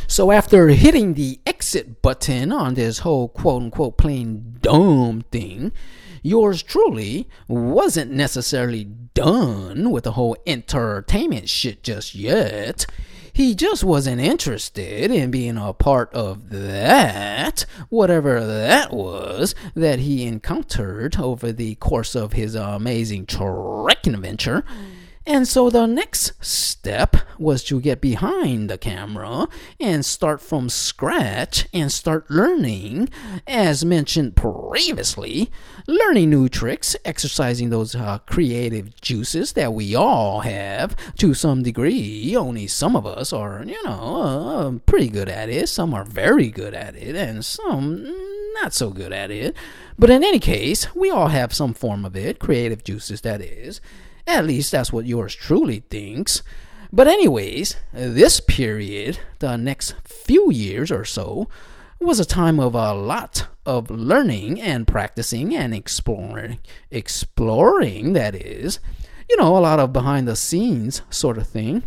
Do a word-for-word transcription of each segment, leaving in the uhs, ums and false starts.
So after hitting the exit button on this whole quote-unquote playing dumb thing, yours truly wasn't necessarily done with the whole entertainment shit just yet. He just wasn't interested in being a part of that, whatever that was, that he encountered over the course of his amazing trekking adventure. And so the next step was to get behind the camera and start from scratch and start learning, as mentioned previously, learning new tricks, exercising those uh, creative juices that we all have to some degree. Only some of us are, you know, uh, pretty good at it. Some are very good at it, and some not so good at it. But in any case, we all have some form of it, creative juices, that is. At least that's what yours truly thinks. But anyways, this period, the next few years or so, was a time of a lot of learning and practicing and exploring. Exploring, that is. You know, a lot of behind the scenes sort of thing.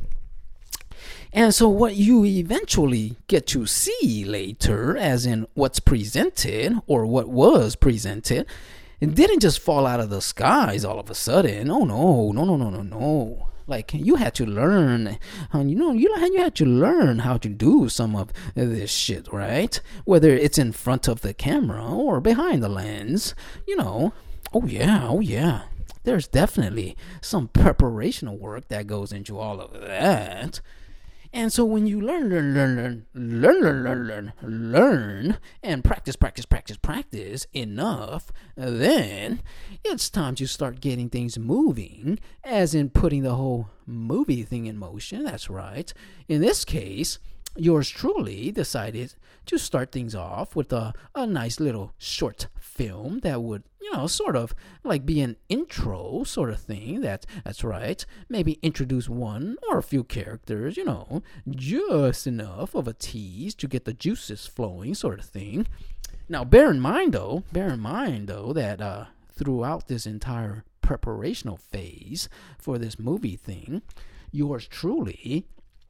And so what you eventually get to see later, as in what's presented or what was presented, it didn't just fall out of the skies all of a sudden. Oh no, no, no, no, no, no. Like, you had to learn, um, you know, you you had to learn how to do some of this shit, right? Whether it's in front of the camera or behind the lens, you know. Oh yeah, oh yeah. There's definitely some preparational work that goes into all of that. And so when you learn, learn, learn, learn, learn, learn, learn, learn, learn, and practice, practice, practice, practice enough, then it's time to start getting things moving, as in putting the whole movie thing in motion. That's right. In this case, yours truly decided to start things off with a, a nice little short film that would, you know, sort of like be an intro sort of thing. That, that's right. Maybe introduce one or a few characters, you know, just enough of a tease to get the juices flowing sort of thing. Now, bear in mind, though, bear in mind, though, that uh, throughout this entire preparational phase for this movie thing, yours truly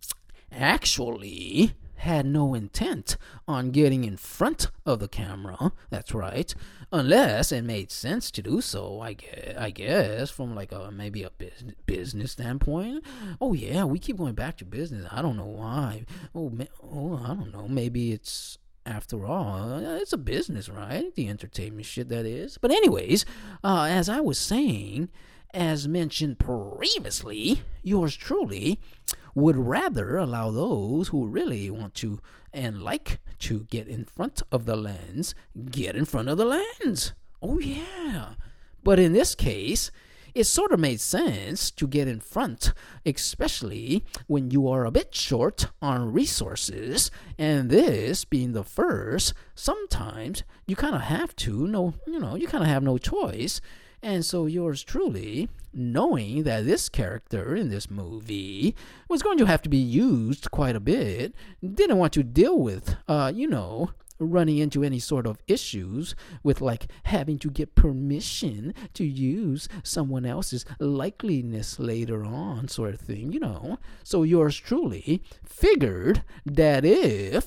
actually had no intent on getting in front of the camera. That's right. Unless it made sense to do so, I guess, I guess from like a maybe a business, business standpoint. Oh yeah, we keep going back to business. I don't know why. Oh, ma- oh I don't know. Maybe it's, after all, it's a business, right? The entertainment shit, that is. But anyways, uh, as I was saying, as mentioned previously, yours truly would rather allow those who really want to and like to get in front of the lens, get in front of the lens. Oh yeah. But in this case, it sort of made sense to get in front, especially when you are a bit short on resources, and this being the first, sometimes you kind of have to, no, you know, you kind of have no choice. And so yours truly, knowing that this character in this movie was going to have to be used quite a bit, didn't want to deal with, uh, you know, running into any sort of issues with like having to get permission to use someone else's likeliness later on sort of thing, you know. So yours truly figured that if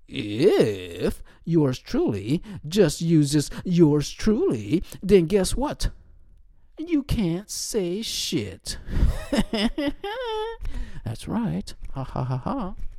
if yours truly just uses yours truly, then guess what? You can't say shit. That's right. Ha ha ha ha.